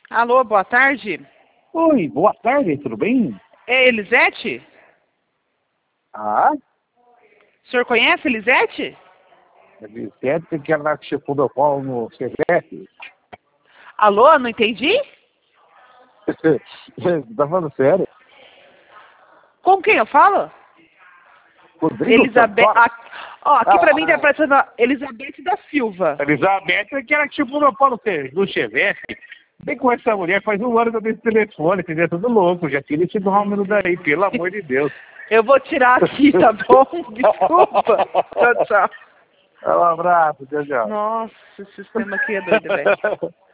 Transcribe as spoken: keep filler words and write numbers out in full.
Alô, boa tarde. Oi, boa tarde, tudo bem? É Elisete? Ah, O senhor conhece Elisete? Vicente, que ela chegou do pau no Chevette. Alô, não entendi? Tá falando sério? Com quem eu falo? Rodrigo Elizabeth. Santoro? Aqui, ó, aqui Ah, pra mim tá ah, aparecendo a Elizabeth da Silva. Elizabeth, que ela chegou no pau no Che- no Chevette. Vem com essa mulher, faz um ano que eu tenho esse telefone, entendeu? Tudo louco, já tira esse número daí, pelo amor de Deus. Eu vou tirar aqui, tá bom? Desculpa. Tchau, tchau. Um abraço, tchau, tchau. Nossa, esse sistema aqui é doido, velho.